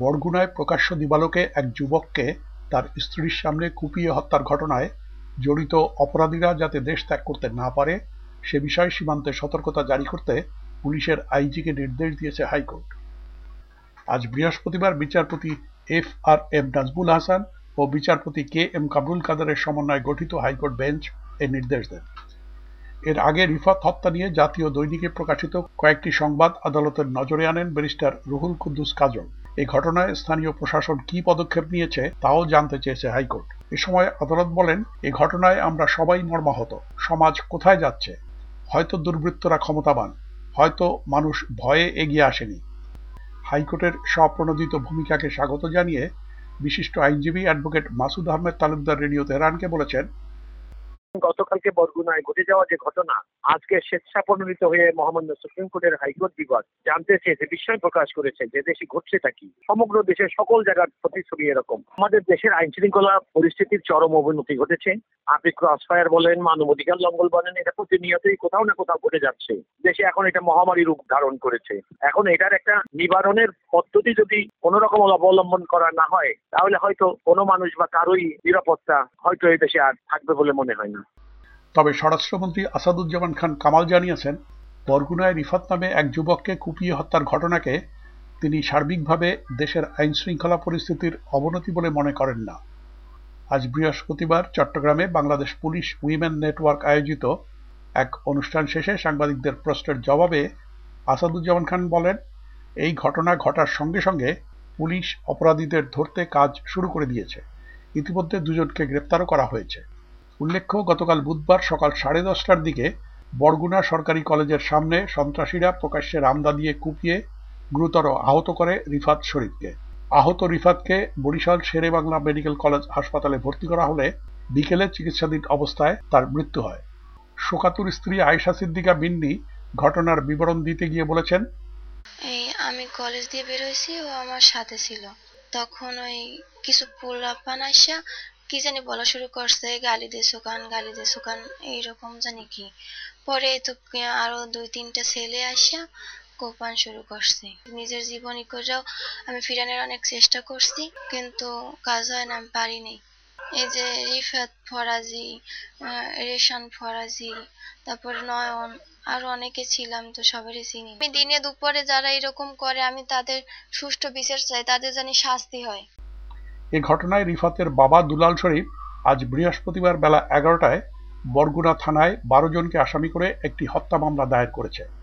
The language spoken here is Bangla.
বরগুনায় প্রকাশ্য দিবালোকে এক যুবককে তার স্ত্রীর সামনে কুপিয়ে হত্যার ঘটনায় জড়িত অপরাধীরা যাতে দেশ ত্যাগ করতে না পারে সে বিষয়ে সীমান্তে সতর্কতা জারি করতে পুলিশের আইজিকে নির্দেশ দিয়েছে হাইকোর্ট। আজ বৃহস্পতিবার বিচারপতি FRM নাজমুল হাসান ও বিচারপতি KM কামরুল কাদেরের সমন্বয়ে গঠিত হাইকোর্ট বেঞ্চ এ নির্দেশ দেন। এর আগে রিফাত হত্যা নিয়ে জাতীয় দৈনিকে প্রকাশিত কয়েকটি সংবাদ আদালতের নজরে আনেন ব্যারিস্টার রুহুল কুদ্দুস কাজল। এই ঘটনায় স্থানীয় প্রশাসন কি পদক্ষেপ নিয়েছে তাও জানতে চেয়েছে হাইকোর্ট। এ সময় আদালত বলেন, এই ঘটনায় আমরা সবাই মর্মাহত। সমাজ কোথায় যাচ্ছে? হয়তো দুর্বৃত্তরা ক্ষমতাবান, হয়তো মানুষ ভয়ে এগিয়ে আসেনি। হাইকোর্টের স্বপ্রণোদিত ভূমিকাকে স্বাগত জানিয়ে বিশিষ্ট আইনজীবী অ্যাডভোকেট মাসুদ আহমেদ তালুকদার রেডিও তেহরানকে বলেছেন, গতকালকে বরগুনায় ঘটে যাওয়া যে ঘটনা, আজকে স্বেচ্ছাপ্রণোদিত হয়ে মহামান্য সুপ্রিম কোর্টের হাইকোর্ট বিভাগ জানতে চেয়েছে, বিস্ময় প্রকাশ করেছে যে দেশে ঘটছেটা কি। সমগ্র দেশের সকল জায়গার প্রতিচ্ছবি এরকম। আমাদের দেশের আইন শৃঙ্খলা পরিস্থিতির চরম অবনতি ঘটেছে। আপনি ক্রসফায়ার বলেন, মানবাধিকার লঙ্ঘন বলেন, এটা প্রতিনিয়তই কোথাও না কোথাও ঘটে যাচ্ছে। দেশে এখন এটা মহামারী রূপ ধারণ করেছে। এখন এটার একটা নিবারণের পদ্ধতি যদি কোন রকম অবলম্বন করা না হয়, তাহলে হয়তো কোনো মানুষ বা কারোই নিরাপত্তা হয়তো এই দেশে আর থাকবে বলে মনে হয় না। তবে স্বরাষ্ট্রমন্ত্রী আসাদুজ্জামান খান কামাল জানিয়েছেন, বরগুনায় রিফাত নামে এক যুবককে কুপিয়ে হত্যার ঘটনাকে তিনি সার্বিকভাবে দেশের আইন শৃঙ্খলা পরিস্থিতির অবনতি বলে মনে করেন না। আজ বৃহস্পতিবার চট্টগ্রামে বাংলাদেশ পুলিশ উইমেন নেটওয়ার্ক আয়োজিত এক অনুষ্ঠান শেষে সাংবাদিকদের প্রশ্নের জবাবে আসাদুজ্জামান খান বলেন, এই ঘটনা ঘটার সঙ্গে সঙ্গে পুলিশ অপরাধীদের ধরতে কাজ শুরু করে দিয়েছে। ইতিমধ্যে দুজনকে গ্রেপ্তারও করা হয়েছে। উল্লেখ্য, গতকাল বুধবার সকাল 10:30টার দিকে বরগুনা সরকারি কলেজের সামনে সন্ত্রাসীরা প্রকাশ্যে রামদা দিয়ে কুপিয়ে গুরুতর আহত করে রিফাত শরীফকে। আহত রিফাতকে বরিশাল শেরেবাংলা মেডিকেল কলেজ হাসপাতালে ভর্তি করা হলে বিকেলে চিকিৎসাধীন অবস্থায় তার মৃত্যু হয়। শোকাতুর স্ত্রী আয়েশা সিদ্দিকা মিন্নি ঘটনার বিবরণ দিতে গিয়ে বলেছেন, আমি কলেজ দিয়ে বের হয়েছি, ও আমার সাথে ছিল। তখন ওই কিছু পোলাপান আসা কি জানি বলা শুরু করছে, গালি দে সুকান এইরকম জানি কি। পরে তো আরো 2-3টা ছেলে আসা কোপান শুরু করছে। নিজের জীবনী করেও আমি ফিরানোর অনেক চেষ্টা করছি, কিন্তু কাজ হয় না, আমি পারিনি। এই যে রিফাত ফরাজি, রেশান ফরাজি, তারপর নয়ন, আরো অনেকে ছিলাম, তো সবারই চিনি। আমি দিনে দুপুরে যারা এরকম করে আমি তাদের সুষ্ঠু বিচার চাই, তাদের জানি শাস্তি হয়। এ ঘটনায় রিফাতের বাবা দুলাল শরীফ আজ বৃহস্পতিবার বেলা 11টায় বরগুনা থানায় 12 জনকে আসামি করে একটি হত্যা মামলা দায়ের করেছে।